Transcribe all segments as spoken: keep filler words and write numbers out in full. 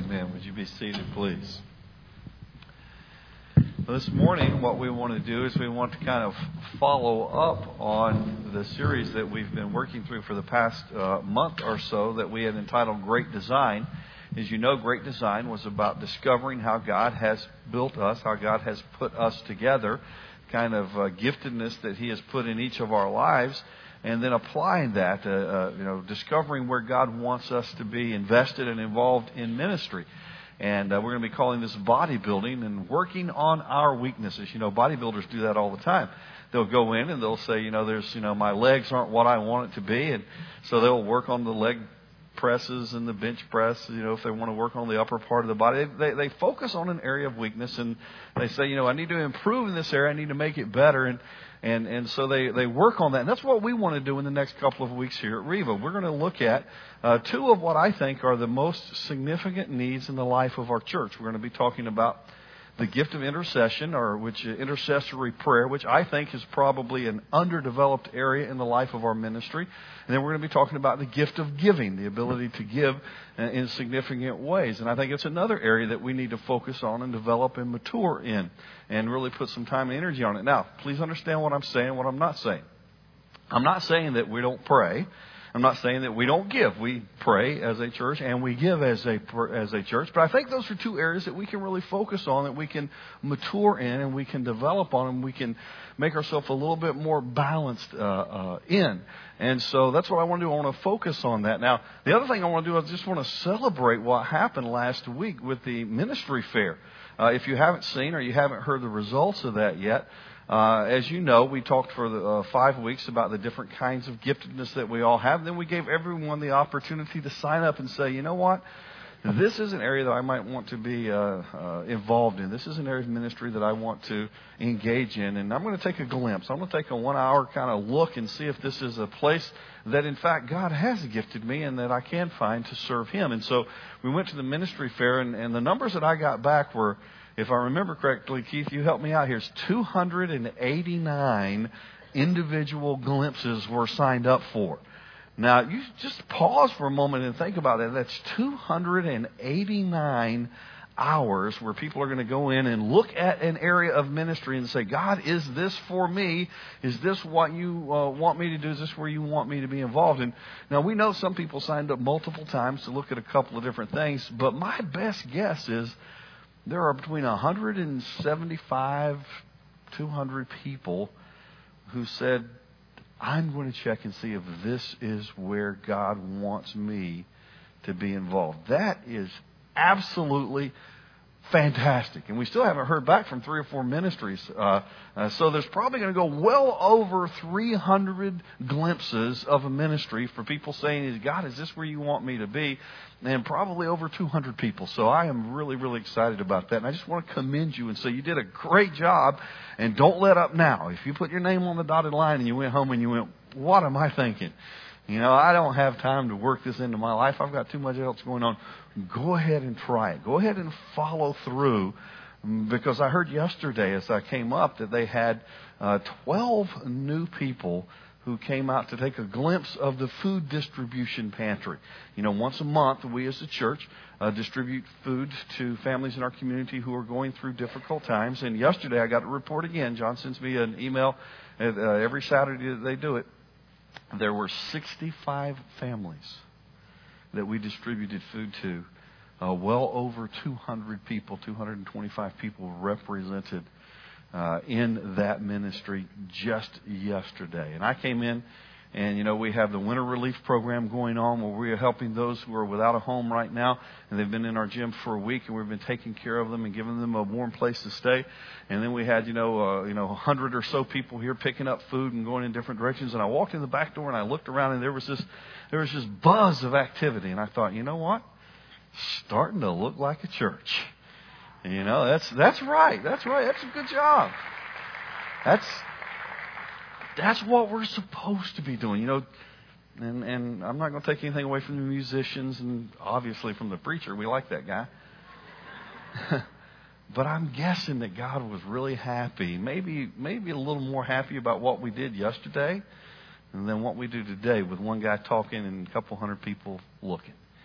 Amen. Would you be seated, please? This morning, what we want to do is we want to kind of follow up on the series that we've been working through for the past uh, month or so that we had entitled Great Design. As you know, Great Design was about discovering how God has built us, how God has put us together, kind of uh, giftedness that He has put in each of our lives, and then applying that, uh, uh, you know, discovering where God wants us to be invested and involved in ministry. And uh, we're going to be calling this bodybuilding and working on our weaknesses. You know, bodybuilders do that all the time. They'll go in and they'll say, you know, there's, you know, my legs aren't what I want it to be. And so they'll work on the leg presses and the bench press, you know, if they want to work on the upper part of the body. They, they focus on an area of weakness and they say, you know, I need to improve in this area. I need to make it better. And And and so they, they work on that. And that's what we want to do in the next couple of weeks here at Riva. We're going to look at uh, two of what I think are the most significant needs in the life of our church. We're going to be talking about the gift of intercession, or which uh, intercessory prayer, which I think is probably an underdeveloped area in the life of our ministry. And then we're going to be talking about the gift of giving, the ability to give uh, in significant ways. And I think it's another area that we need to focus on and develop and mature in and really put some time and energy on it. Now, please understand what I'm saying, what I'm not saying. I'm not saying that we don't pray. I'm not saying that we don't give. We pray as a church and we give as a as a church. But I think those are two areas that we can really focus on, that we can mature in and we can develop on, and we can make ourselves a little bit more balanced uh, uh, in. And so that's what I want to do. I want to focus on that. Now, the other thing I want to do is I just want to celebrate what happened last week with the ministry fair. Uh, if you haven't seen or you haven't heard the results of that yet, Uh, as you know, we talked for the, uh, five weeks about the different kinds of giftedness that we all have. Then we gave everyone the opportunity to sign up and say, you know what? This is an area that I might want to be uh, uh, involved in. This is an area of ministry that I want to engage in. And I'm going to take a glimpse. I'm going to take a one-hour kind of look and see if this is a place that, in fact, God has gifted me and that I can find to serve Him. And so we went to the ministry fair, and, and the numbers that I got back were, if I remember correctly, Keith, you help me out here, two hundred eighty-nine individual glimpses were signed up for. Now, you just pause for a moment and think about that. That's two hundred eighty-nine hours where people are going to go in and look at an area of ministry and say, God, is this for me? Is this what you uh, want me to do? Is this where you want me to be involved in? Now, we know some people signed up multiple times to look at a couple of different things, but my best guess is there are between one hundred seventy-five, two hundred people who said, I'm going to check and see if this is where God wants me to be involved. That is absolutely fantastic. And we still haven't heard back from three or four ministries. Uh, uh, so there's probably going to go well over three hundred glimpses of a ministry for people saying, God, is this where you want me to be? And probably over two hundred people. So I am really, really excited about that. And I just want to commend you and say you did a great job. And don't let up now. If you put your name on the dotted line and you went home and you went, what am I thinking? You know, I don't have time to work this into my life. I've got too much else going on. Go ahead and try it. Go ahead and follow through. Because I heard yesterday as I came up that they had uh, twelve new people who came out to take a glimpse of the food distribution pantry. You know, once a month, we as a church uh, distribute food to families in our community who are going through difficult times. And yesterday, I got a report again. John sends me an email uh, every Saturday that they do it. There were sixty-five families that we distributed food to. Uh, well over two hundred people, two hundred twenty-five people represented uh, in that ministry just yesterday. And I came in and, you know, we have the winter relief program going on where we are helping those who are without a home right now. And they've been in our gym for a week, and we've been taking care of them and giving them a warm place to stay. And then we had, you know, uh, you know, a hundred or so people here picking up food and going in different directions. And I walked in the back door and I looked around, and there was this, there was this buzz of activity. And I thought, you know what? Starting to look like a church. You know, that's that's right. That's right. That's a good job. That's that's what we're supposed to be doing. You know, and and I'm not going to take anything away from the musicians and obviously from the preacher. We like that guy. But I'm guessing that God was really happy, maybe maybe a little more happy about what we did yesterday than what we do today with one guy talking and a couple hundred people looking.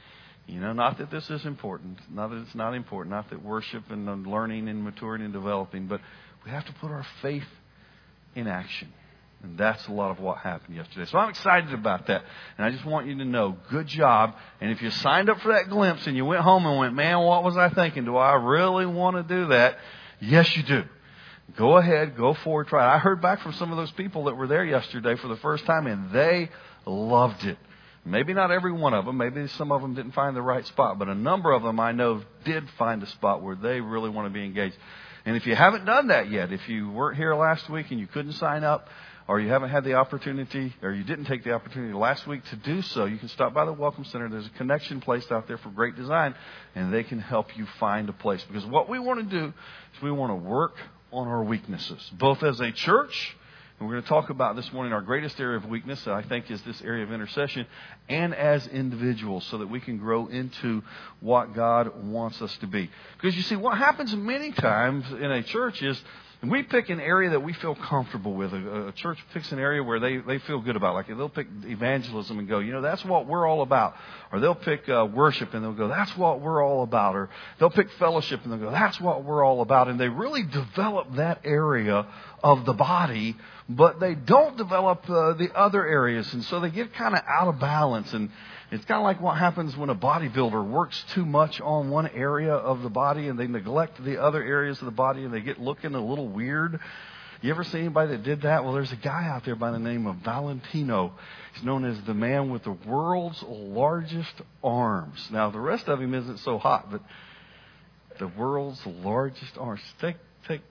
You know, not that this is important, not that it's not important, not that worship and learning and maturing and developing, but we have to put our faith in action. And that's a lot of what happened yesterday. So I'm excited about that. And I just want you to know, good job. And if you signed up for that glimpse and you went home and went, man, what was I thinking? Do I really want to do that? Yes, you do. Go ahead, go forward, try it. I heard back from some of those people that were there yesterday for the first time, and they loved it. Maybe not every one of them. Maybe some of them didn't find the right spot. But a number of them I know did find a spot where they really want to be engaged. And if you haven't done that yet, if you weren't here last week and you couldn't sign up, or you haven't had the opportunity, or you didn't take the opportunity last week to do so, you can stop by the Welcome Center. There's a connection place out there for Great Design, and they can help you find a place. Because what we want to do is we want to work on our weaknesses, both as a church, and we're going to talk about this morning our greatest area of weakness, I think, is this area of intercession, and as individuals, so that we can grow into what God wants us to be. Because you see, what happens many times in a church is, and we pick an area that we feel comfortable with. A, a church picks an area where they, they feel good about. Like they'll pick evangelism and go, you know, that's what we're all about. Or they'll pick uh, worship and they'll go, that's what we're all about. Or they'll pick fellowship and they'll go, that's what we're all about. And they really develop that area of the body, but they don't develop uh, the other areas. And so they get kind of out of balance. And it's kind of like what happens when a bodybuilder works too much on one area of the body and they neglect the other areas of the body and they get looking a little weird. You ever see anybody that did that? Well, there's a guy out there by the name of Valentino. He's known as the man with the world's largest arms. Now, the rest of him isn't so hot, but the world's largest arms. Take, take.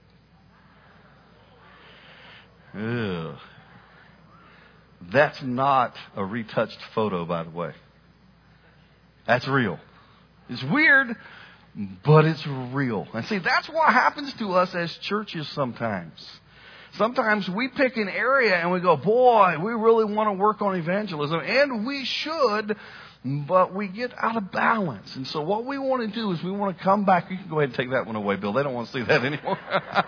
Ugh. That's not a retouched photo, by the way. That's real. It's weird, but it's real. And see, that's what happens to us as churches sometimes. Sometimes we pick an area and we go, boy, we really want to work on evangelism. And we should, but we get out of balance. And so what we want to do is we want to come back. You can go ahead and take that one away, Bill. They don't want to see that anymore.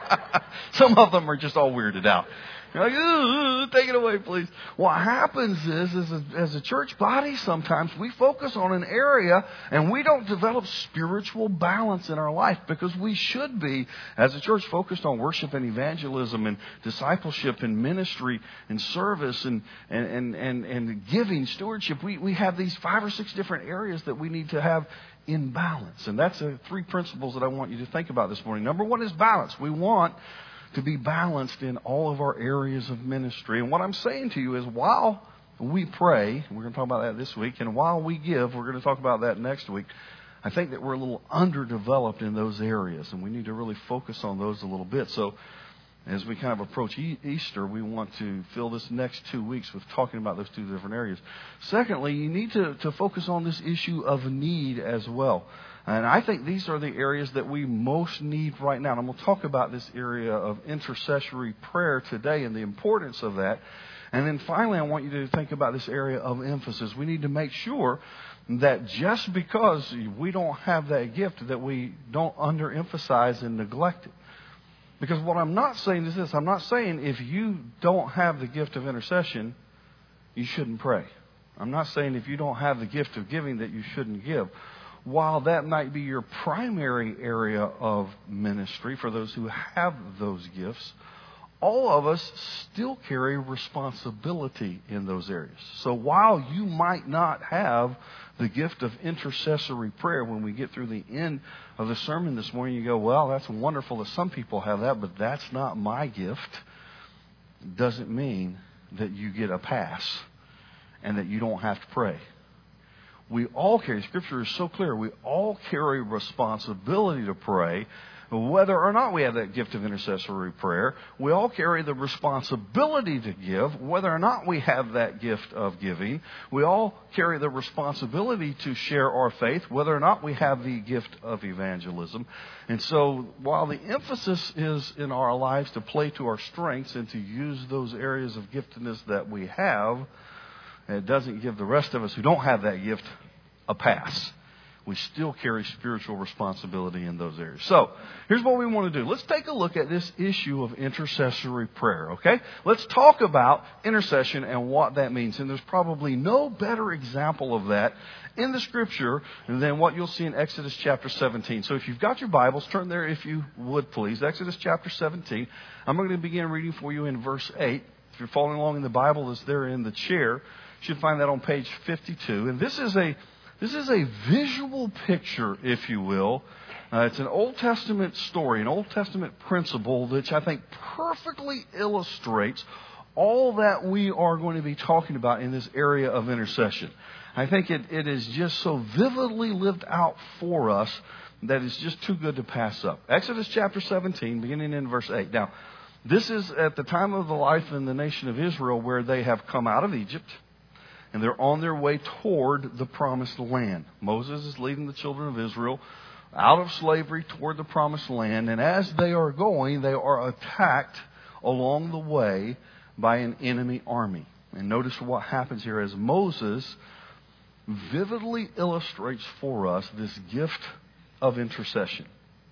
Some of them are just all weirded out. You're like, take it away, please. What happens is, is a, as a church body, sometimes we focus on an area and we don't develop spiritual balance in our life, because we should be, as a church, focused on worship and evangelism and discipleship and ministry and service and, and, and, and, and giving, stewardship. We, we have these five or six different areas that we need to have in balance. And that's the three principles that I want you to think about this morning. Number one is balance. We want to be balanced in all of our areas of ministry. And what I'm saying to you is, while we pray, we're going to talk about that this week, and while we give, we're going to talk about that next week, I think that we're a little underdeveloped in those areas, and we need to really focus on those a little bit. So as we kind of approach e- Easter, we want to fill this next two weeks with talking about those two different areas. Secondly, you need to, to focus on this issue of need as well. And I think these are the areas that we most need right now. And I'm going to talk about this area of intercessory prayer today and the importance of that. And then finally, I want you to think about this area of emphasis. We need to make sure that just because we don't have that gift, that we don't underemphasize and neglect it. Because what I'm not saying is this. I'm not saying if you don't have the gift of intercession, you shouldn't pray. I'm not saying if you don't have the gift of giving that you shouldn't give. While that might be your primary area of ministry for those who have those gifts, all of us still carry responsibility in those areas. So while you might not have the gift of intercessory prayer, when we get through the end of the sermon this morning, you go, well, that's wonderful that some people have that, but that's not my gift. Doesn't mean that you get a pass and that you don't have to pray. We all carry, Scripture is so clear, we all carry responsibility to pray, whether or not we have that gift of intercessory prayer. We all carry the responsibility to give, whether or not we have that gift of giving. We all carry the responsibility to share our faith, whether or not we have the gift of evangelism. And so while the emphasis is in our lives to play to our strengths and to use those areas of giftedness that we have, it doesn't give the rest of us who don't have that gift a pass. we still carry spiritual responsibility in those areas. So, here's what we want to do. Let's take a look at this issue of intercessory prayer, okay? Let's talk about intercession and what that means. And there's probably no better example of that in the Scripture than what you'll see in Exodus chapter seventeen. So if you've got your Bibles, turn there if you would, please. Exodus chapter seventeen. I'm going to begin reading for you in verse eight. If you're following along in the Bible, it's there in the chair. You should find that on page fifty-two. And this is a this is a visual picture, if you will. Uh, it's an Old Testament story, an Old Testament principle, which I think perfectly illustrates all that we are going to be talking about in this area of intercession. I think it, it is just so vividly lived out for us that it's just too good to pass up. Exodus chapter seventeen, beginning in verse eight. Now, this is at the time of the life in the nation of Israel where they have come out of Egypt and they're on their way toward the promised land. Moses is leading the children of Israel out of slavery toward the promised land. And as they are going, they are attacked along the way by an enemy army. And notice what happens here as Moses vividly illustrates for us this gift of intercession.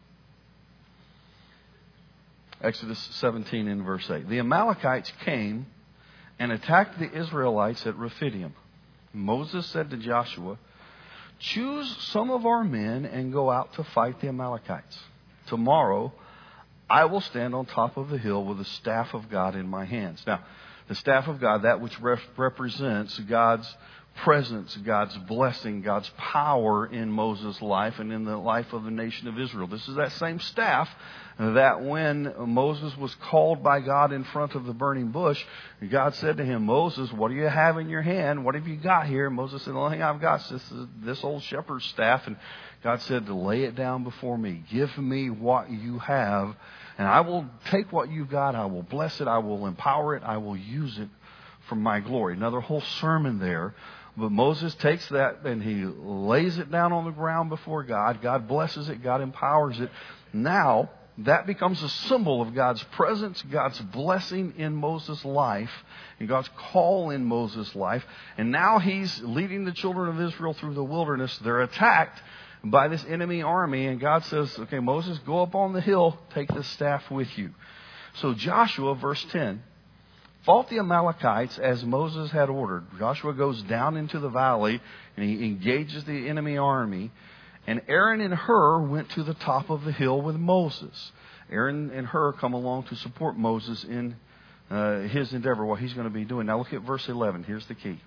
Exodus seventeen in verse eight. The Amalekites came and attacked the Israelites at Rephidim. Moses said to Joshua, "Choose some of our men and go out to fight the Amalekites. Tomorrow I will stand on top of the hill with the staff of God in my hands." Now, the staff of God, that which rep- represents God's presence, God's blessing, God's power in Moses' life and in the life of the nation of Israel. This is that same staff that when Moses was called by God in front of the burning bush, God said to him, "Moses, what do you have in your hand? What have you got here?" And Moses said, "The only thing I've got is this, this old shepherd's staff." And God said to lay it down before me. Give me what you have, and I will take what you've got. I will bless it. I will empower it. I will use it for my glory. Another whole sermon there. But Moses takes that and he lays it down on the ground before God. God blesses it. God empowers it. Now, that becomes a symbol of God's presence, God's blessing in Moses' life, and God's call in Moses' life. And now he's leading the children of Israel through the wilderness. They're attacked by this enemy army. And God says, "Okay, Moses, go up on the hill. Take this staff with you." So Joshua, verse ten, fought the Amalekites as Moses had ordered. Joshua goes down into the valley and he engages the enemy army. And Aaron and Hur went to the top of the hill with Moses. Aaron and Hur come along to support Moses in uh, his endeavor, what he's going to be doing. Now look at verse eleven. Here's the key.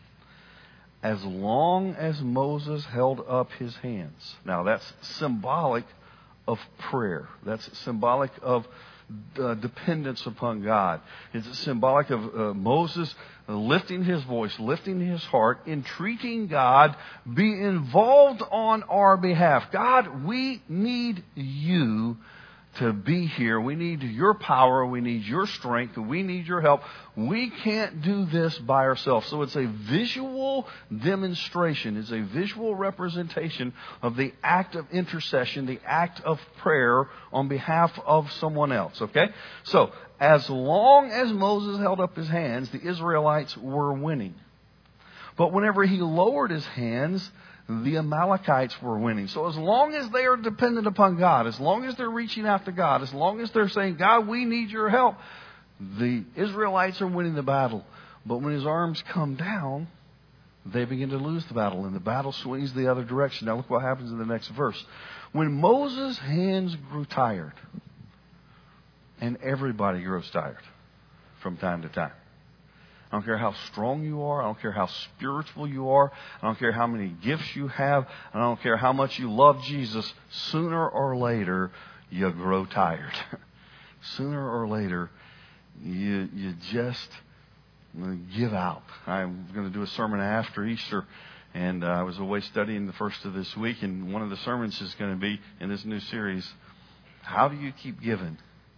As long as Moses held up his hands. Now that's symbolic of prayer. That's symbolic of Uh, dependence upon God. It's symbolic of uh, Moses lifting his voice, lifting his heart, entreating God, be involved on our behalf. God, we need you to be here. We need your power. We need your strength. We need your help. We can't do this by ourselves. So it's a visual demonstration. It's a visual representation of the act of intercession, the act of prayer on behalf of someone else. Okay? So, as long as Moses held up his hands, the Israelites were winning. But whenever he lowered his hands, the Amalekites were winning. So as long as they are dependent upon God, as long as they're reaching out to God, as long as they're saying, "God, we need your help," the Israelites are winning the battle. But when his arms come down, they begin to lose the battle, and the battle swings the other direction. Now look what happens in the next verse. When Moses' hands grew tired, and everybody grows tired from time to time. I don't care how strong you are. I don't care how spiritual you are. I don't care how many gifts you have. I don't care how much you love Jesus. Sooner or later, you grow tired. Sooner or later, you you just give out. I'm going to do a sermon after Easter, and uh, I was away studying the first of this week, and one of the sermons is going to be in this new series, how do you keep giving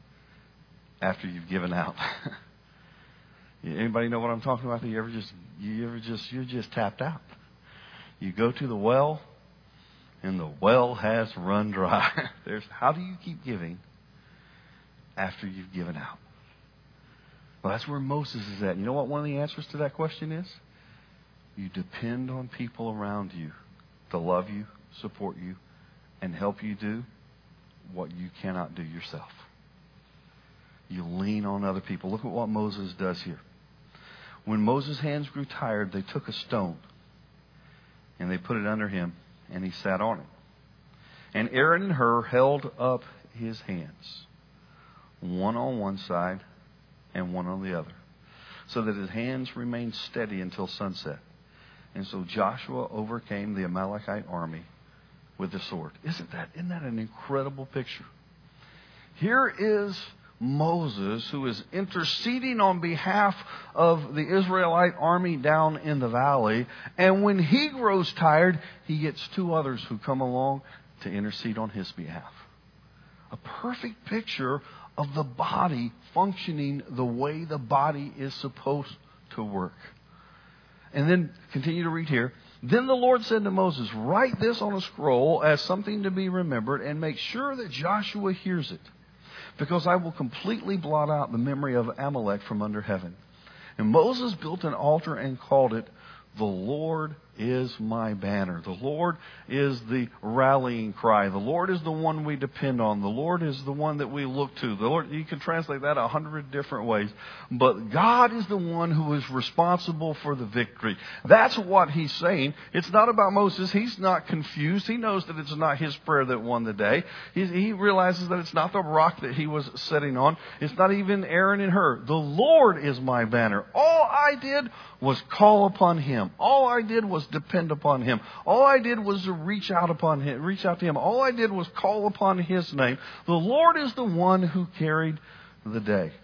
after you've given out? Anybody know what I'm talking about? You ever just, you ever just, you're just tapped out. You go to the well, and the well has run dry. There's, how do you keep giving after you've given out? Well, that's where Moses is at. You know what one of the answers to that question is? You depend on people around you to love you, support you, and help you do what you cannot do yourself. You lean on other people. Look at what Moses does here. When Moses' hands grew tired, they took a stone and they put it under him, and he sat on it. And Aaron and Hur held up his hands, one on one side and one on the other, so that his hands remained steady until sunset. And so Joshua overcame the Amalekite army with the sword. Isn't that, isn't that an incredible picture? Here is Moses, who is interceding on behalf of the Israelite army down in the valley. And when he grows tired, he gets two others who come along to intercede on his behalf. A perfect picture of the body functioning the way the body is supposed to work. And then continue to read here. Then the Lord said to Moses, write this on a scroll as something to be remembered, and make sure that Joshua hears it, because I will completely blot out the memory of Amalek from under heaven. And Moses built an altar and called it, the Lord is my banner. The Lord is the rallying cry. The Lord is the one we depend on. The Lord is the one that we look to. The Lord, you can translate that a hundred different ways. But God is the one who is responsible for the victory. That's what he's saying. It's not about Moses. He's not confused. He knows that it's not his prayer that won the day. He, he realizes that it's not the rock that he was sitting on. It's not even Aaron and Hur. The Lord is my banner. All I did was call upon him. All I did was depend upon him. All I did was to reach out upon him, reach out to him. All I did was call upon his name. The Lord is the one who carried the day.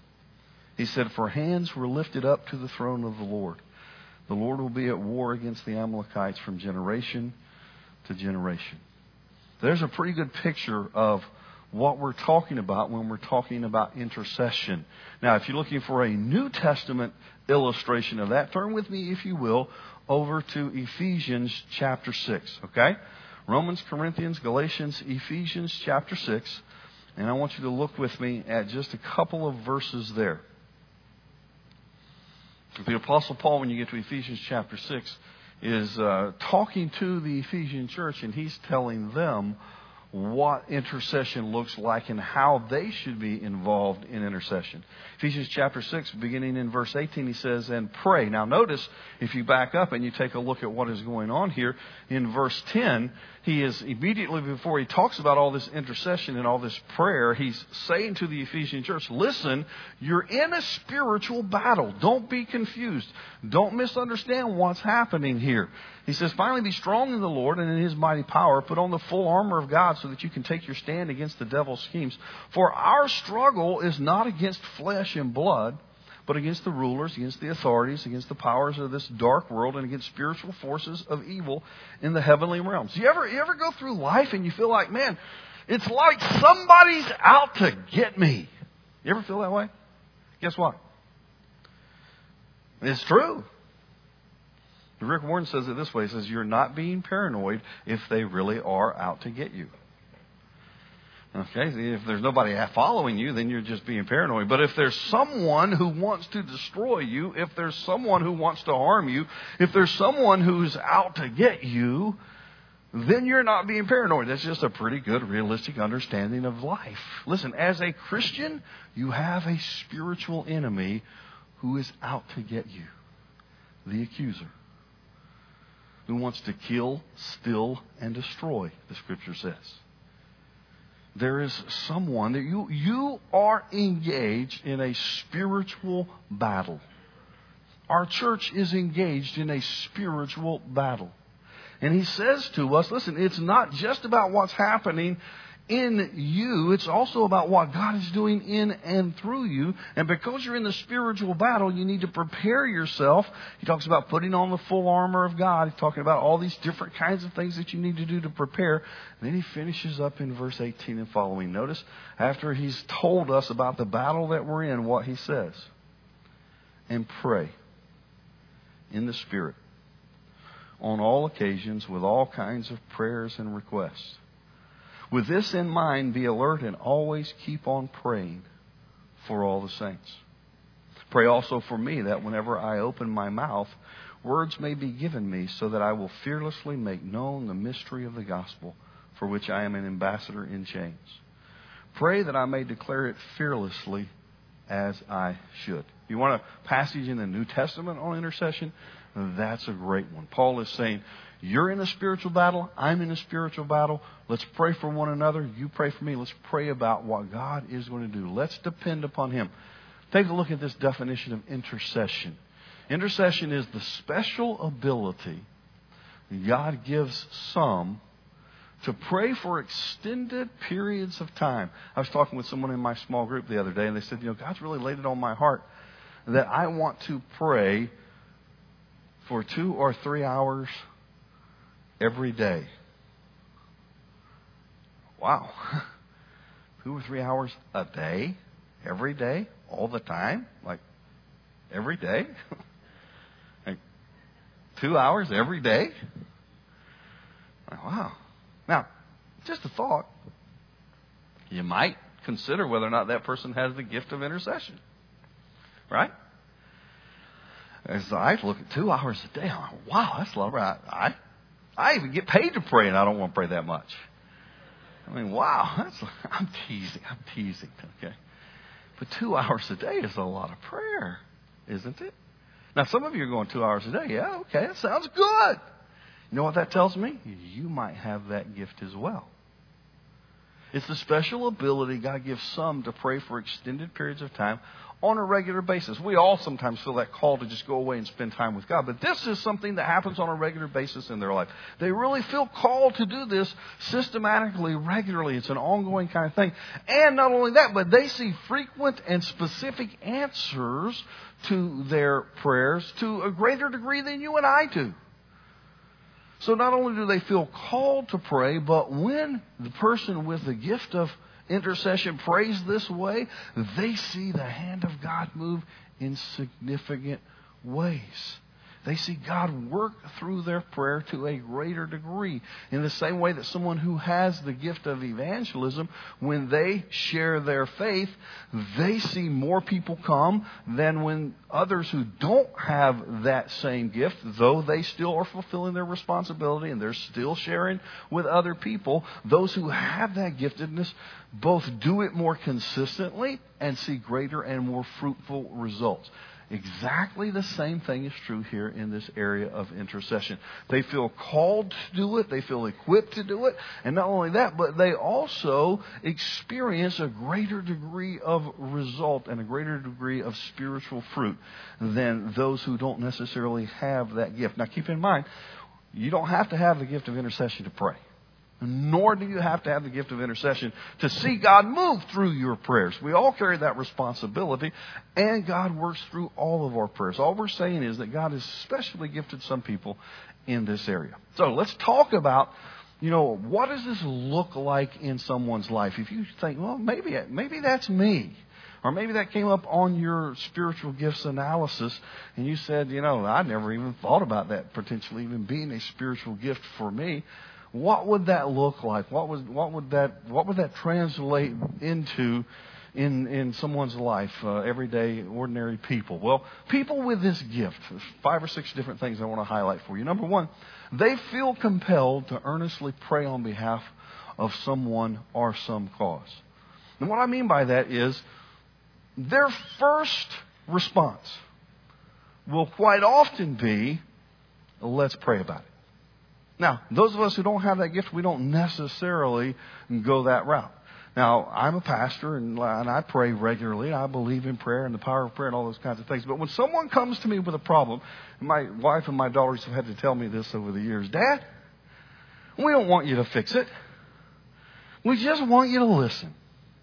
He said, for hands were lifted up to the throne of the Lord. The Lord will be at war against the Amalekites from generation to generation. There's a pretty good picture of what we're talking about when we're talking about intercession. Now, if you're looking for a New Testament illustration of that, turn with me, if you will, over to Ephesians chapter six, okay? Romans, Corinthians, Galatians, Ephesians chapter six. And I want you to look with me at just a couple of verses there. The Apostle Paul, when you get to Ephesians chapter six, is uh, talking to the Ephesian church, and he's telling them what intercession looks like and how they should be involved in intercession. Ephesians chapter six, beginning in verse eighteen, he says, and pray. Now notice, if you back up and you take a look at what is going on here, in verse ten, he is immediately before he talks about all this intercession and all this prayer, he's saying to the Ephesian church, listen, you're in a spiritual battle. Don't be confused. Don't misunderstand what's happening here. He says, finally be strong in the Lord and in his mighty power. Put on the full armor of God so that you can take your stand against the devil's schemes. For our struggle is not against flesh and blood, but against the rulers, against the authorities, against the powers of this dark world, and against spiritual forces of evil in the heavenly realms. You ever, you ever go through life and you feel like, man, it's like somebody's out to get me? You ever feel that way? Guess what? It's true. Rick Warren says it this way. He says, you're not being paranoid if they really are out to get you. Okay, if there's nobody following you, then you're just being paranoid. But if there's someone who wants to destroy you, if there's someone who wants to harm you, if there's someone who's out to get you, then you're not being paranoid. That's just a pretty good, realistic understanding of life. Listen, as a Christian, you have a spiritual enemy who is out to get you. The accuser. Who wants to kill, steal, and destroy, the Scripture says. There is someone that you, you are engaged in a spiritual battle. Our church is engaged in a spiritual battle. And he says to us, listen, it's not just about what's happening in you. It's also about what God is doing in and through you. And because you're in the spiritual battle, you need to prepare yourself. He talks about putting on the full armor of God. He's talking about all these different kinds of things that you need to do to prepare. And then he finishes up in verse eighteen and following. Notice, after he's told us about the battle that we're in, what he says. And pray in the Spirit on all occasions with all kinds of prayers and requests. With this in mind, be alert and always keep on praying for all the saints. Pray also for me that whenever I open my mouth, words may be given me so that I will fearlessly make known the mystery of the gospel, for which I am an ambassador in chains. Pray that I may declare it fearlessly as I should. You want a passage in the New Testament on intercession? That's a great one. Paul is saying, you're in a spiritual battle. I'm in a spiritual battle. Let's pray for one another. You pray for me. Let's pray about what God is going to do. Let's depend upon Him. Take a look at this definition of intercession. Intercession is the special ability God gives some to pray for extended periods of time. I was talking with someone in my small group the other day, and they said, you know, God's really laid it on my heart that I want to pray for two or three hours every day. Wow. Two or three hours a day? Every day? All the time? Like, every day? Like, two hours every day? Like, wow. Now, just a thought. You might consider whether or not that person has the gift of intercession. Right? As I look at two hours a day, I'm like, wow, that's a lot. Right? I, I even get paid to pray, and I don't want to pray that much. I mean, wow, that's, I'm teasing. I'm teasing. Okay, but two hours a day is a lot of prayer, isn't it? Now, some of you are going two hours a day. Yeah, okay, that sounds good. You know what that tells me? You might have that gift as well. It's the special ability God gives some to pray for extended periods of time on a regular basis. We all sometimes feel that call to just go away and spend time with God. But this is something that happens on a regular basis in their life. They really feel called to do this systematically, regularly. It's an ongoing kind of thing. And not only that, but they see frequent and specific answers to their prayers to a greater degree than you and I do. So not only do they feel called to pray, but when the person with the gift of intercession prays this way, they see the hand of God move in significant ways. They see God work through their prayer to a greater degree. In the same way that someone who has the gift of evangelism, when they share their faith, they see more people come than when others who don't have that same gift, though they still are fulfilling their responsibility and they're still sharing with other people, those who have that giftedness both do it more consistently and see greater and more fruitful results. Exactly the same thing is true here in this area of intercession. They feel called to do it. They feel equipped to do it. And not only that, but they also experience a greater degree of result and a greater degree of spiritual fruit than those who don't necessarily have that gift. Now, keep in mind, you don't have to have the gift of intercession to pray. Nor do you have to have the gift of intercession to see God move through your prayers. We all carry that responsibility, and God works through all of our prayers. All we're saying is that God has specially gifted some people in this area. So let's talk about, you know, what does this look like in someone's life? If you think, well, maybe maybe that's me. Or maybe that came up on your spiritual gifts analysis, and you said, you know, I never even thought about that potentially even being a spiritual gift for me. What would that look like? What would what would that what would that translate into in in someone's life, uh, everyday ordinary people? Well, people with this gift, there's five or six different things I want to highlight for you. Number one, they feel compelled to earnestly pray on behalf of someone or some cause. And what I mean by that is their first response will quite often be, let's pray about it. Now, those of us who don't have that gift, we don't necessarily go that route. Now, I'm a pastor, and, and I pray regularly. I believe in prayer and the power of prayer and all those kinds of things. But when someone comes to me with a problem, and my wife and my daughters have had to tell me this over the years, Dad, we don't want you to fix it. We just want you to listen.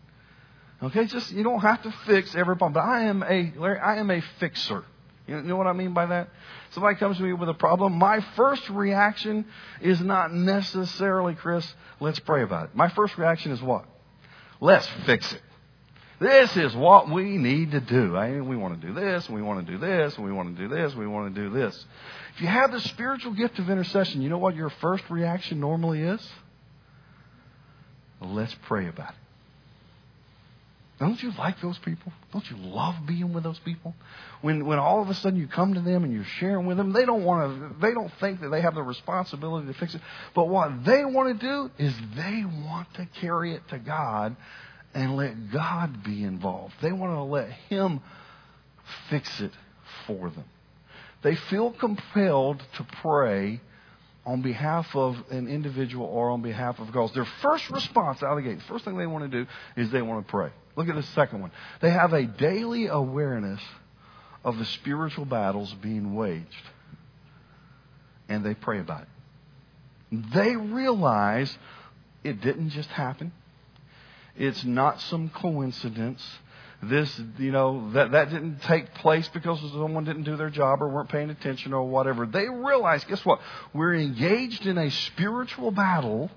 Okay, just you don't have to fix every problem. But I am a Larry, I am a fixer. You know what I mean by that? Somebody comes to me with a problem. My first reaction is not necessarily, Chris, let's pray about it. My first reaction is what? Let's fix it. This is what we need to do. I mean, we want to do this, and we want to do this, and we want to do this, and we want to do this. If you have the spiritual gift of intercession, you know what your first reaction normally is? Let's pray about it. Don't you like those people? Don't you love being with those people? When when all of a sudden you come to them and you're sharing with them, they don't want to. They don't think that they have the responsibility to fix it. But what they want to do is they want to carry it to God and let God be involved. They want to let Him fix it for them. They feel compelled to pray on behalf of an individual or on behalf of God. Their first response out of the gate, the first thing they want to do is they want to pray. Look at the second one. They have a daily awareness of the spiritual battles being waged. And they pray about it. They realize it didn't just happen. It's not some coincidence. This, you know, that, that didn't take place because someone didn't do their job or weren't paying attention or whatever. They realize, guess what? We're engaged in a spiritual battle,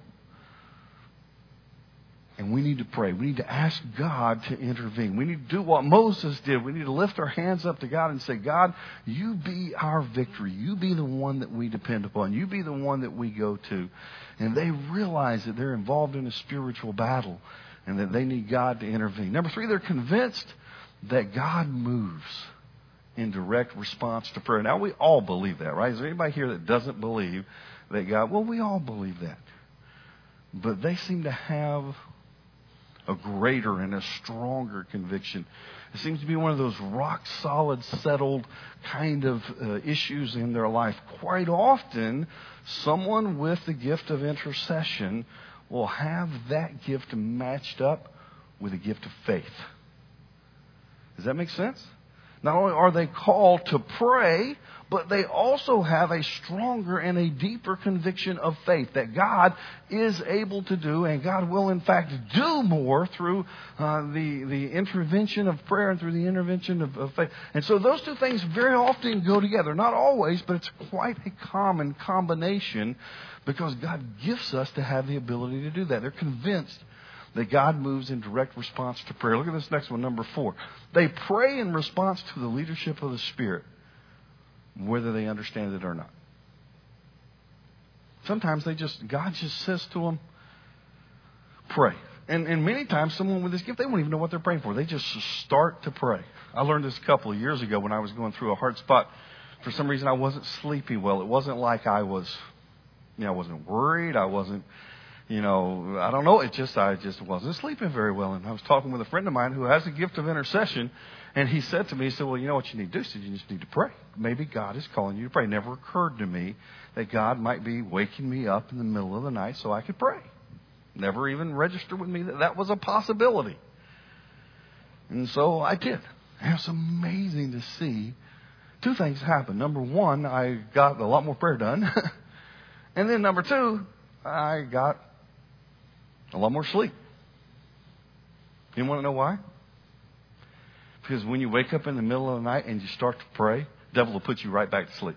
and we need to pray. We need to ask God to intervene. We need to do what Moses did. We need to lift our hands up to God and say, God, you be our victory. You be the one that we depend upon. You be the one that we go to. And they realize that they're involved in a spiritual battle, and that they need God to intervene. Number three, they're convinced that God moves in direct response to prayer. Now, we all believe that, right? Is there anybody here that doesn't believe that God... Well, we all believe that. But they seem to have a greater and a stronger conviction. It seems to be one of those rock-solid, settled kind of uh, issues in their life. Quite often, someone with the gift of intercession will have that gift matched up with a gift of faith. Does that make sense? Not only are they called to pray, but they also have a stronger and a deeper conviction of faith that God is able to do, and God will in fact do more through uh, the, the intervention of prayer and through the intervention of, of faith. And so those two things very often go together. Not always, but it's quite a common combination, because God gifts us to have the ability to do that. They're convinced that God moves in direct response to prayer. Look at this next one, number four. They pray in response to the leadership of the Spirit, whether they understand it or not. Sometimes they just, God just says to them, pray. And, and many times someone with this gift, they won't even know what they're praying for. They just start to pray. I learned this a couple of years ago when I was going through a hard spot. For some reason, I wasn't sleeping well. It wasn't like I was, you know, I wasn't worried. I wasn't, you know, I don't know. It just, I just wasn't sleeping very well. And I was talking with a friend of mine who has a gift of intercession. And he said to me, he said, well, you know what you need to do? He said, you just need to pray. Maybe God is calling you to pray. It never occurred to me that God might be waking me up in the middle of the night so I could pray. Never even registered with me that that was a possibility. And so I did. And it's amazing to see two things happen. Number one, I got a lot more prayer done. And then number two, I got a lot more sleep. You want to know why? Because when you wake up in the middle of the night and you start to pray, the devil will put you right back to sleep.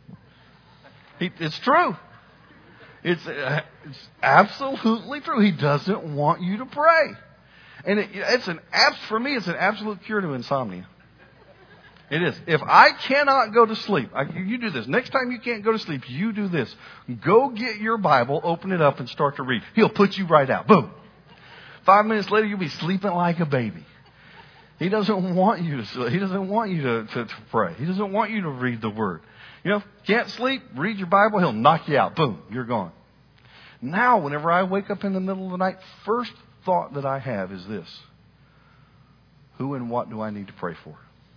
He, it's true. It's, uh, it's absolutely true. He doesn't want you to pray. And it, it's an abs- for me, it's an absolute cure to insomnia. It is. If I cannot go to sleep, I, you do this. Next time you can't go to sleep, you do this. Go get your Bible, open it up, and start to read. He'll put you right out. Boom. Five minutes later, you'll be sleeping like a baby. He doesn't want you to sleep. He doesn't want you to, to, to pray. He doesn't want you to read the Word. You know, can't sleep, read your Bible, he'll knock you out. Boom, you're gone. Now, whenever I wake up in the middle of the night, first thought that I have is this. Who and what do I need to pray for?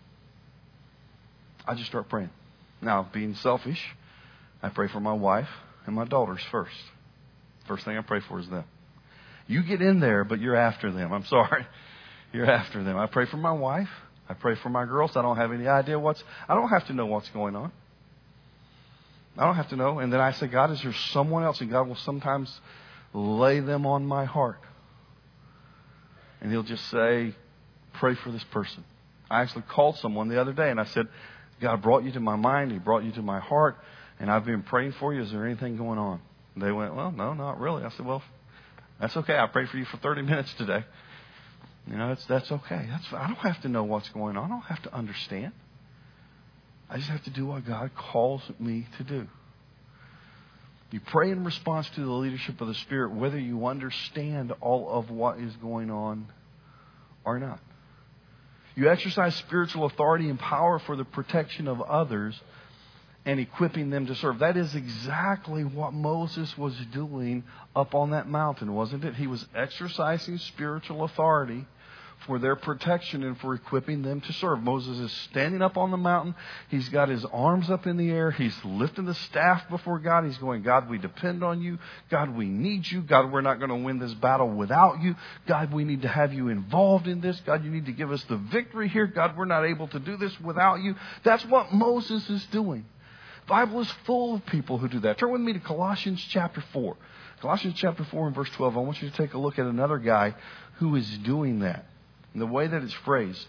I just start praying. Now, being selfish, I pray for my wife and my daughters first. First thing I pray for is them. You get in there, but you're after them. I'm sorry. You're after them. I pray for my wife. I pray for my girls. I don't have any idea what's... I don't have to know what's going on. I don't have to know. And then I say, God, is there someone else? And God will sometimes lay them on my heart. And He'll just say, pray for this person. I actually called someone the other day and I said, God brought you to my mind. He brought you to my heart. And I've been praying for you. Is there anything going on? And they went, well, no, not really. I said, well, that's okay. I prayed for you for thirty minutes today. You know, it's, that's okay. That's, I don't have to know what's going on. I don't have to understand. I just have to do what God calls me to do. You pray in response to the leadership of the Spirit, whether you understand all of what is going on are not. You exercise spiritual authority and power for the protection of others and equipping them to serve. That is exactly what Moses was doing up on that mountain, wasn't it? He was exercising spiritual authority for their protection and for equipping them to serve. Moses is standing up on the mountain. He's got his arms up in the air. He's lifting the staff before God. He's going, God, we depend on you. God, we need you. God, we're not going to win this battle without you. God, we need to have you involved in this. God, you need to give us the victory here. God, we're not able to do this without you. That's what Moses is doing. The Bible is full of people who do that. Turn with me to Colossians chapter four. Colossians chapter four and verse twelve. I want you to take a look at another guy who is doing that. And the way that it's phrased.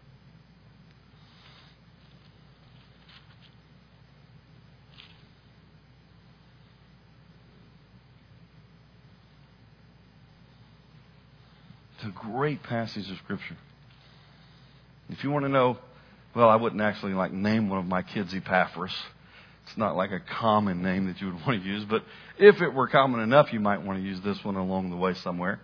It's a great passage of Scripture. If you want to know, well, I wouldn't actually like name one of my kids Epaphras. It's not like a common name that you would want to use, but if it were common enough, you might want to use this one along the way somewhere.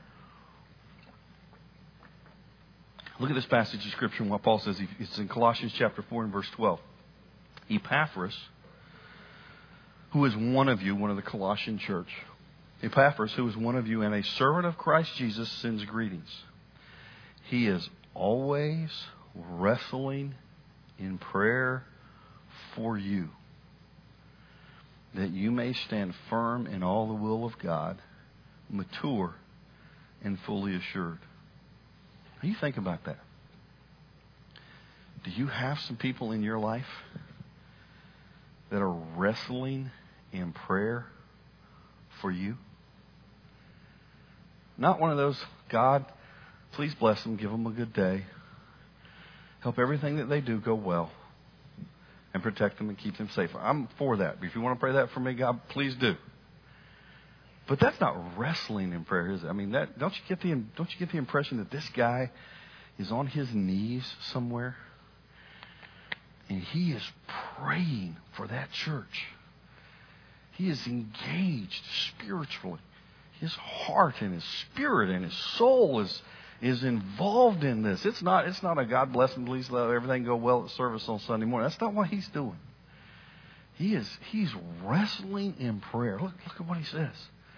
Look at this passage of Scripture and what Paul says. It's in Colossians chapter four and verse twelve. Epaphras, who is one of you, one of the Colossian church. Epaphras, who is one of you and a servant of Christ Jesus, sends greetings. He is always wrestling in prayer for you, that you may stand firm in all the will of God, mature and fully assured. What do you think about that? Do you have some people in your life that are wrestling in prayer for you? Not one of those, God, please bless them, give them a good day. Help everything that they do go well. And protect them and keep them safe. I'm for that. If you want to pray that for me, God, please do. But that's not wrestling in prayer, is it? I mean, that don't you get the don't you get the impression that this guy is on his knees somewhere, and he is praying for that church. He is engaged spiritually. His heart and his spirit and his soul is is involved in this. It's not it's not a God bless him, please let everything go well at service on Sunday morning. That's not what he's doing. He is he's wrestling in prayer. Look, look at what he says.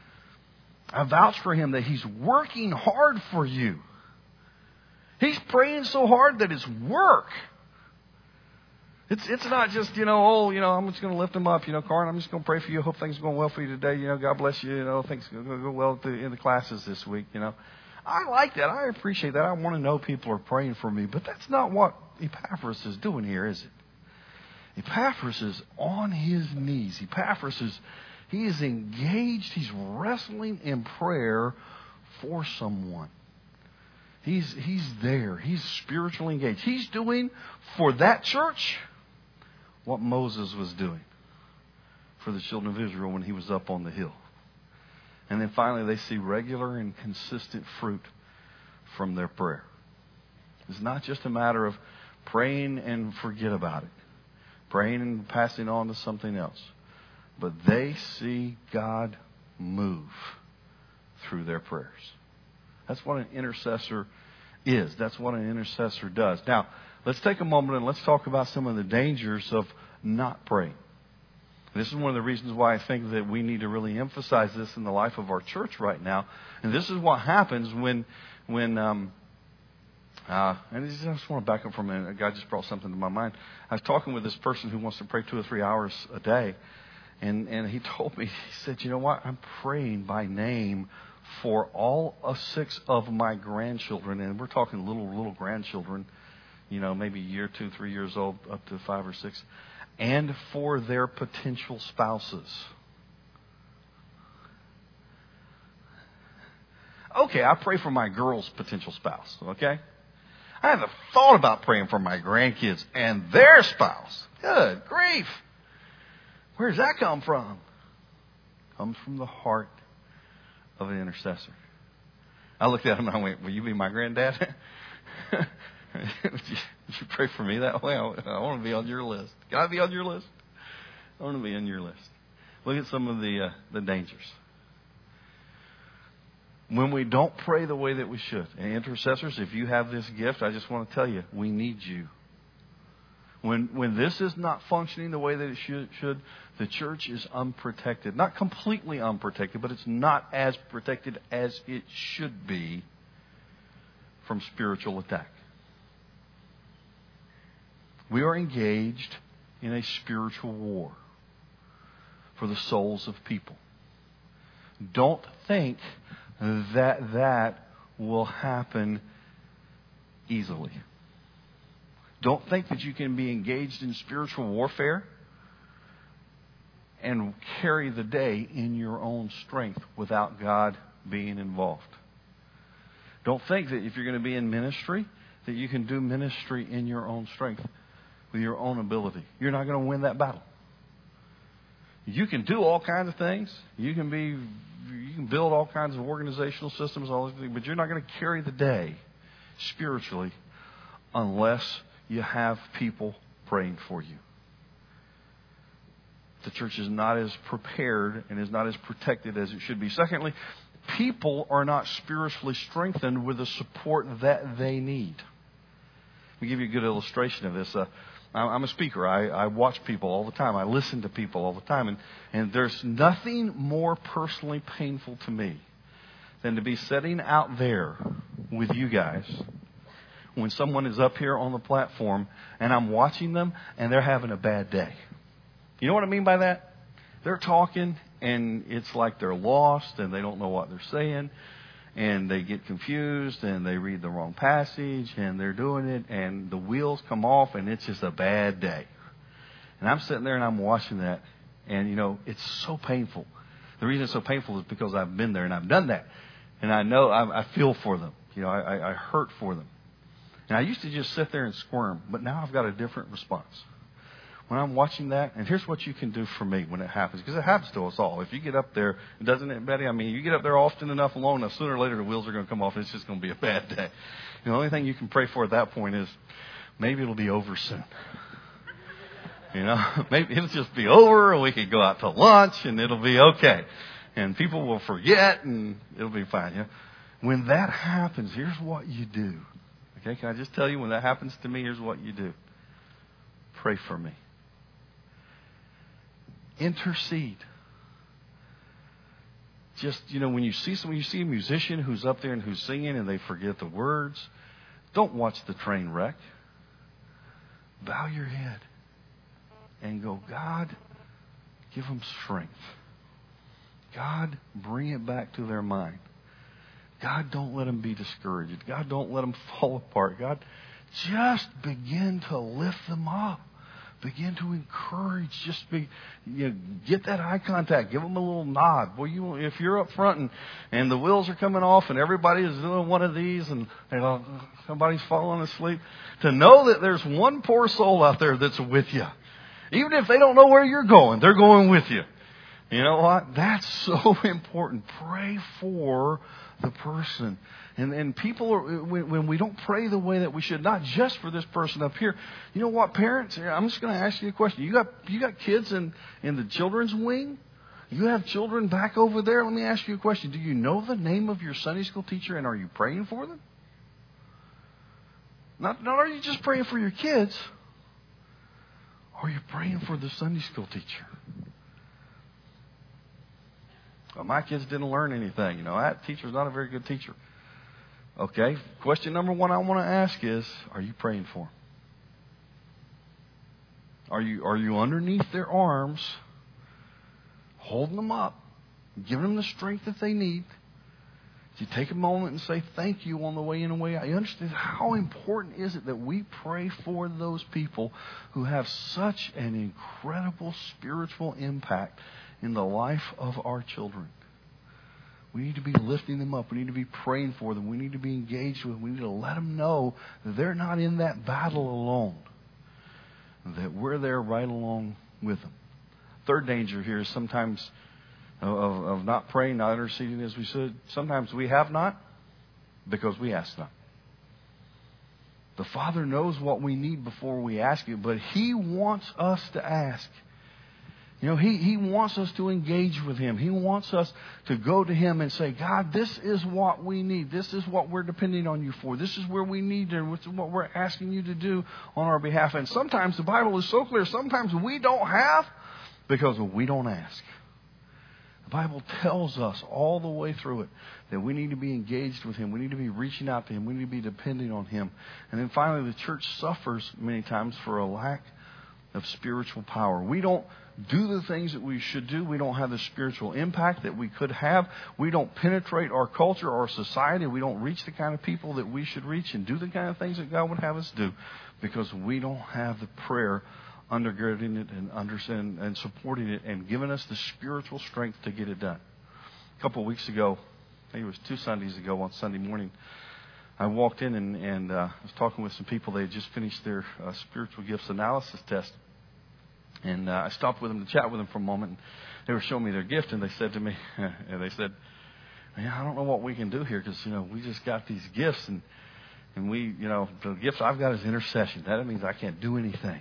I vouch for him that he's working hard for you. He's praying so hard that it's work. It's it's not just, you know, oh, you know, I'm just going to lift him up. You know, Carl, I'm just going to pray for you. Hope things are going well for you today. You know, God bless you. You know, things are going to go well in the classes this week, you know. I like that. I appreciate that. I want to know people are praying for me. But that's not what Epaphras is doing here, is it? Epaphras is on his knees. Epaphras is, he is engaged. He's wrestling in prayer for someone. He's, he's there. He's spiritually engaged. He's doing for that church what Moses was doing for the children of Israel when he was up on the hill. And then finally they see regular and consistent fruit from their prayer. It's not just a matter of praying and forget about it. Praying and passing on to something else. But they see God move through their prayers. That's what an intercessor is. That's what an intercessor does. Now, let's take a moment and let's talk about some of the dangers of not praying. This is one of the reasons why I think that we need to really emphasize this in the life of our church right now. And this is what happens when, when um, uh, and I just want to back up for a minute. God just brought something to my mind. I was talking with this person who wants to pray two or three hours a day. And, and he told me, he said, you know what? I'm praying by name for all of six of my grandchildren. And we're talking little, little grandchildren, you know, maybe a year, two, three years old, up to five or six. And for their potential spouses. Okay, I pray for my girl's potential spouse, okay? I haven't thought about praying for my grandkids and their spouse. Good grief. Where does that come from? It comes from the heart of an intercessor. I looked at him and I went, will you be my granddad? Would you, would you pray for me that way? I, I want to be on your list. Can I be on your list? I want to be on your list. Look at some of the uh, the dangers. When we don't pray the way that we should. And intercessors, if you have this gift, I just want to tell you, we need you. When when this is not functioning the way that it should, should, the church is unprotected. Not completely unprotected, but it's not as protected as it should be from spiritual attack. We are engaged in a spiritual war for the souls of people. Don't think that that will happen easily. Don't think that you can be engaged in spiritual warfare and carry the day in your own strength without God being involved. Don't think that if you're going to be in ministry, that you can do ministry in your own strength, with your own ability. You're not going to win that battle. You can do all kinds of things. You can be, you can build all kinds of organizational systems, all these things, but you're not going to carry the day spiritually unless you have people praying for you. The church is not as prepared and is not as protected as it should be. Secondly, people are not spiritually strengthened with the support that they need. Let me give you a good illustration of this. Uh, I'm a speaker. I, I watch people all the time. I listen to people all the time. And, and there's nothing more personally painful to me than to be sitting out there with you guys when someone is up here on the platform and I'm watching them and they're having a bad day. You know what I mean by that? They're talking and it's like they're lost and they don't know what they're saying. And they get confused and they read the wrong passage and they're doing it and the wheels come off and it's just a bad day. And I'm sitting there and I'm watching that and, you know, it's so painful. The reason it's so painful is because I've been there and I've done that. And I know, I, I feel for them. You know, I, I hurt for them. And I used to just sit there and squirm, but now I've got a different response. When I'm watching that, and here's what you can do for me when it happens, because it happens to us all. If you get up there, doesn't it, Betty? I mean, you get up there often enough, long enough, sooner or later the wheels are going to come off, and it's just going to be a bad day. The only thing you can pray for at that point is maybe it'll be over soon. You know, maybe it'll just be over, and we can go out to lunch, and it'll be okay. And people will forget, and it'll be fine. You know? When that happens, here's what you do. Okay, can I just tell you, when that happens to me, here's what you do. Pray for me. Intercede. Just, you know, when you see someone, you see a musician who's up there and who's singing and they forget the words, don't watch the train wreck. Bow your head and go, God, give them strength. God, bring it back to their mind. God, don't let them be discouraged. God, don't let them fall apart. God, just begin to lift them up. Begin to encourage. Just be, you know, get that eye contact. Give them a little nod. Well, you, if you're up front and, and the wheels are coming off and everybody is doing one of these and you know, somebody's falling asleep, to know that there's one poor soul out there that's with you. Even if they don't know where you're going, they're going with you. You know what? That's so important. Pray for the person. And and people, are, when, when we don't pray the way that we should, not just for this person up here. You know what, parents? I'm just going to ask you a question. You got you got kids in, in the children's wing? You have children back over there? Let me ask you a question. Do you know the name of your Sunday school teacher and are you praying for them? Not, not are you just praying for your kids? Are you praying for the Sunday school teacher? Well, my kids didn't learn anything. You know, that teacher's not a very good teacher. Okay, question number one I want to ask is, are you praying for them? Are you, are you underneath their arms, holding them up, giving them the strength that they need? Do you take a moment and say thank you on the way in and way out? You understand how important is it that we pray for those people who have such an incredible spiritual impact in the life of our children? We need to be lifting them up. We need to be praying for them. We need to be engaged with them. We need to let them know that they're not in that battle alone, that we're there right along with them. Third danger here is sometimes of, of not praying, not interceding as we should. Sometimes we have not because we ask not. The Father knows what we need before we ask it, but He wants us to ask. You know, he, he wants us to engage with Him. He wants us to go to Him and say, God, this is what we need. This is what we're depending on You for. This is where we need to, this is what we're asking You to do on our behalf. And sometimes the Bible is so clear, sometimes we don't have because we don't ask. The Bible tells us all the way through it that we need to be engaged with Him. We need to be reaching out to Him. We need to be depending on Him. And then finally, the church suffers many times for a lack of spiritual power. We don't do the things that we should do. We don't have the spiritual impact that we could have. We don't penetrate our culture or society. We don't reach the kind of people that we should reach and do the kind of things that God would have us do because we don't have the prayer undergirding it and understanding and supporting it and giving us the spiritual strength to get it done. A couple of weeks ago, I think it was two Sundays ago on Sunday morning, I walked in and, and uh, was talking with some people. They had just finished their uh, spiritual gifts analysis test. And uh, I stopped with them to chat with them for a moment. And they were showing me their gift, and they said to me, and they said, "Man, I don't know what we can do here because, you know, we just got these gifts, and and we, you know, the gift I've got is intercession. That means I can't do anything."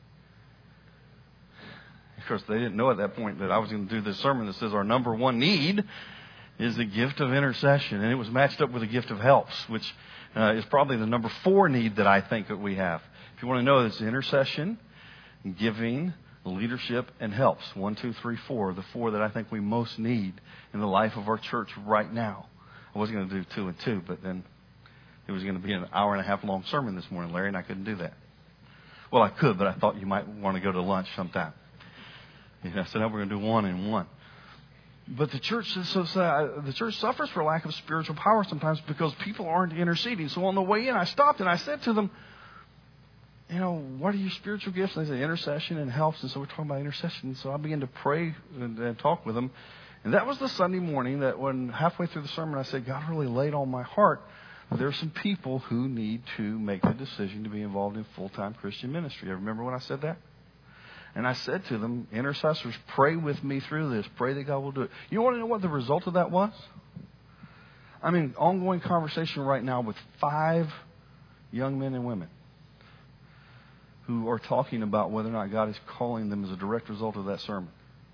Of course, they didn't know at that point that I was going to do this sermon that says our number one need is the gift of intercession, and it was matched up with the gift of helps, which uh, is probably the number four need that I think that we have. If you want to know, it's intercession, giving, leadership, and helps. One, two, three, four. The four that I think we most need in the life of our church right now. I was going to do two and two, but then it was going to be an hour and a half long sermon this morning, Larry, and I couldn't do that. Well, I could, but I thought you might want to go to lunch sometime. You know, so now we're going to do one and one. But the church, so, so the church suffers for lack of spiritual power sometimes because people aren't interceding. So on the way in, I stopped and I said to them, you know, what are your spiritual gifts? And they said intercession and helps. And so we're talking about intercession. So I began to pray and, and talk with them. And that was the Sunday morning that when halfway through the sermon I said, God really laid on my heart that there are some people who need to make the decision to be involved in full-time Christian ministry. I remember when I said that? And I said to them, intercessors, pray with me through this. Pray that God will do it. You want to know what the result of that was? I'm in ongoing conversation right now with five young men and women who are talking about whether or not God is calling them as a direct result of that sermon.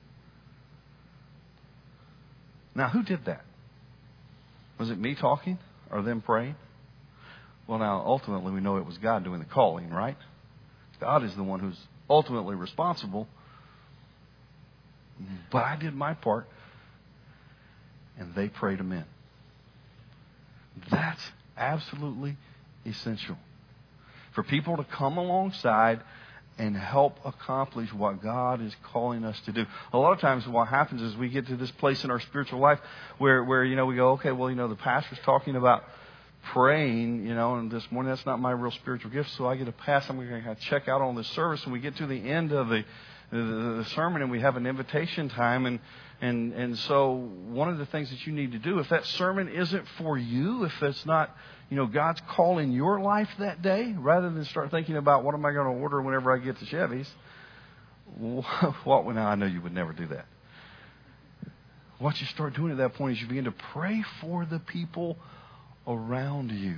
Now, who did that? Was it me talking or them praying? Well, now, ultimately, we know it was God doing the calling, right? God is the one who's ultimately responsible. But I did my part, and they prayed them in. That's absolutely essential. For people to come alongside and help accomplish what God is calling us to do. A lot of times what happens is we get to this place in our spiritual life where, where you know, we go, okay, well, you know, the pastor's talking about praying, you know, and this morning that's not my real spiritual gift, so I get a pass. I'm going to kind of check out on this service, and we get to the end of the, the, the sermon, and we have an invitation time, and and and so one of the things that you need to do, if that sermon isn't for you, if it's not, you know, God's call in your life that day, rather than start thinking about what am I going to order whenever I get to Chevy's, what? Now I know you would never do that. What you start doing at that point is you begin to pray for the people around you,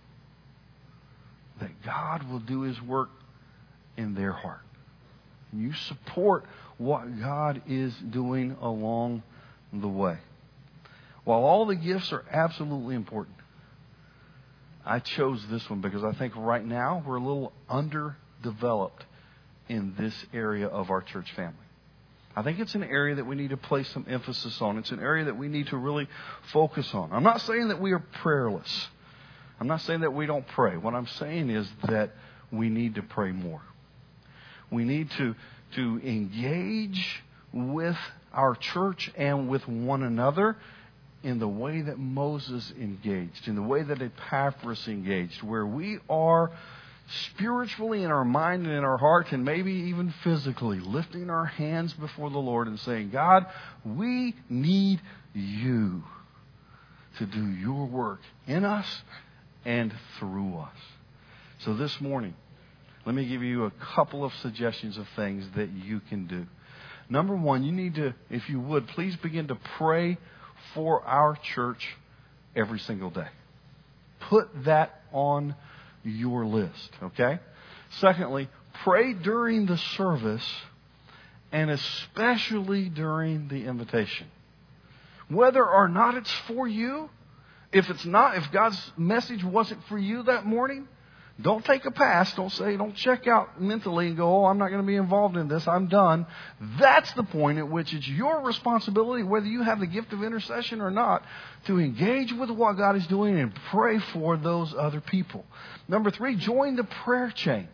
that God will do His work in their heart. And you support what God is doing along the way. While all the gifts are absolutely important, I chose this one because I think right now we're a little underdeveloped in this area of our church family. I think it's an area that we need to place some emphasis on. It's an area that we need to really focus on. I'm not saying that we are prayerless. I'm not saying that we don't pray. What I'm saying is that we need to pray more. We need to, to engage with our church and with one another in the way that Moses engaged, in the way that Epaphras engaged, where we are spiritually in our mind and in our heart, and maybe even physically, lifting our hands before the Lord and saying, God, we need you to do your work in us and through us. So this morning, let me give you a couple of suggestions of things that you can do. Number one, you need to, if you would, please begin to pray for our church every single day. Put that on your list, okay? Secondly, pray during the service and especially during the invitation. Whether or not it's for you, if it's not, if God's message wasn't for you that morning, don't take a pass. Don't say, don't check out mentally and go, oh, I'm not going to be involved in this. I'm done. That's the point at which it's your responsibility, whether you have the gift of intercession or not, to engage with what God is doing and pray for those other people. Number three, join the prayer chain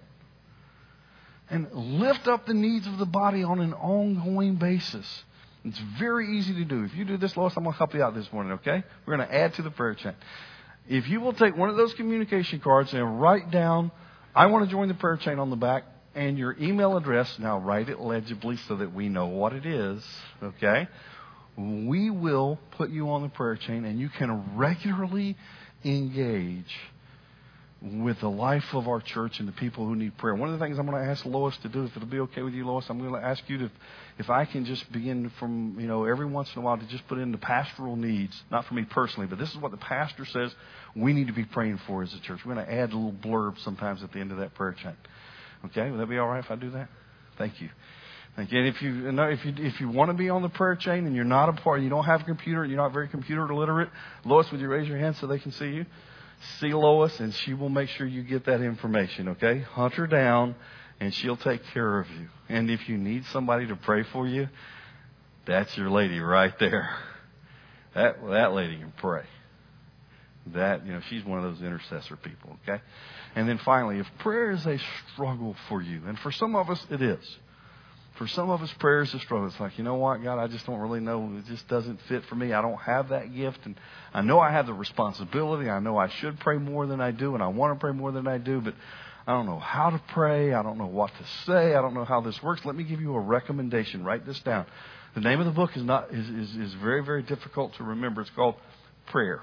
and lift up the needs of the body on an ongoing basis. It's very easy to do. If you do this, Lois, I'm going to help you out this morning, okay? We're going to add to the prayer chain. If you will take one of those communication cards and write down, I want to join the prayer chain on the back, and your email address, now write it legibly so that we know what it is, okay? We will put you on the prayer chain, and you can regularly engage with the life of our church and the people who need prayer. One of the things I'm going to ask Lois to do, if it'll be okay with you, Lois, I'm going to ask you to, if I can just begin from, you know, every once in a while to just put in the pastoral needs, not for me personally, but this is what the pastor says we need to be praying for as a church. We're going to add a little blurb sometimes at the end of that prayer chain. Okay, would that be all right if I do that? Thank you. Thank you. And if you, if you if you want to be on the prayer chain and you're not a part, you don't have a computer, you're not very computer illiterate, Lois, would you raise your hand so they can see you? See Lois, and she will make sure you get that information, okay? Hunt her down, and she'll take care of you. And if you need somebody to pray for you, that's your lady right there. That that lady can pray. That, you know, she's one of those intercessor people, okay? And then finally, if prayer is a struggle for you, and for some of us it is. For some of us, prayer is a struggle. It's like, you know what, God, I just don't really know. It just doesn't fit for me. I don't have that gift. And I know I have the responsibility. I know I should pray more than I do. And I want to pray more than I do. But I don't know how to pray. I don't know what to say. I don't know how this works. Let me give you a recommendation. Write this down. The name of the book is not is, is, is very, very difficult to remember. It's called Prayer.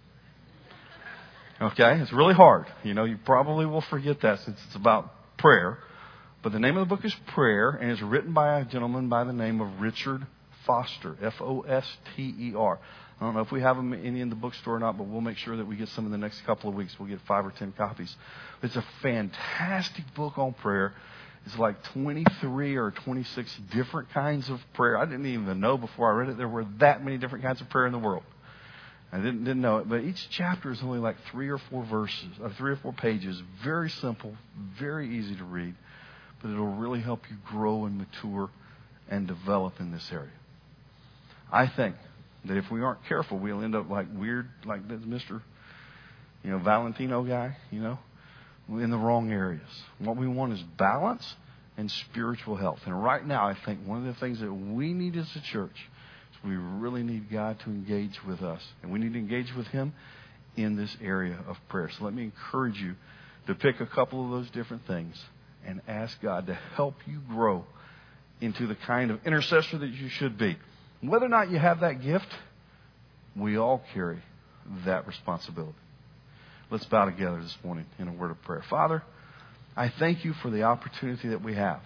Okay? It's really hard. You know, you probably will forget that since it's about prayer. But the name of the book is Prayer, and it's written by a gentleman by the name of Richard Foster, F O S T E R. I don't know if we have them any in the bookstore or not, but we'll make sure that we get some in the next couple of weeks. We'll get five or ten copies. It's a fantastic book on prayer. It's like twenty-three or twenty-six different kinds of prayer. I didn't even know before I read it there were that many different kinds of prayer in the world. I didn't, didn't know it, but each chapter is only like three or four verses, or three or four pages. Very simple, very easy to read. But it'll really help you grow and mature and develop in this area. I think that if we aren't careful, we'll end up like weird, like this Mister You know, Valentino guy, you know, in the wrong areas. What we want is balance and spiritual health. And right now, I think one of the things that we need as a church is we really need God to engage with us. And we need to engage with Him in this area of prayer. So let me encourage you to pick a couple of those different things and ask God to help you grow into the kind of intercessor that you should be. Whether or not you have that gift, we all carry that responsibility. Let's bow together this morning in a word of prayer. Father, I thank you for the opportunity that we have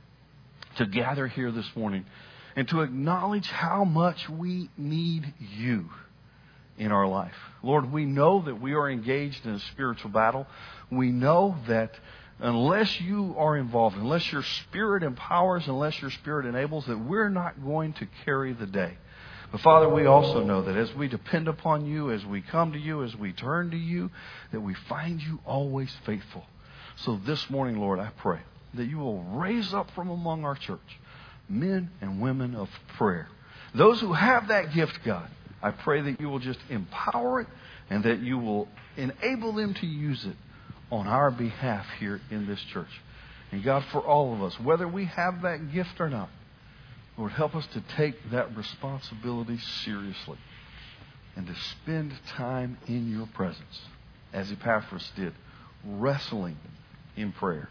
to gather here this morning and to acknowledge how much we need you in our life. Lord, we know that we are engaged in a spiritual battle. We know that unless you are involved, unless your Spirit empowers, unless your Spirit enables, that we're not going to carry the day. But Father, we also know that as we depend upon you, as we come to you, as we turn to you, that we find you always faithful. So this morning, Lord, I pray that you will raise up from among our church men and women of prayer. Those who have that gift, God, I pray that you will just empower it and that you will enable them to use it on our behalf here in this church. And God, for all of us, whether we have that gift or not, Lord, help us to take that responsibility seriously and to spend time in your presence, as Epaphras did, wrestling in prayer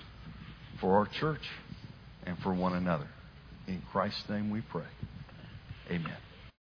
for our church and for one another. In Christ's name we pray. Amen.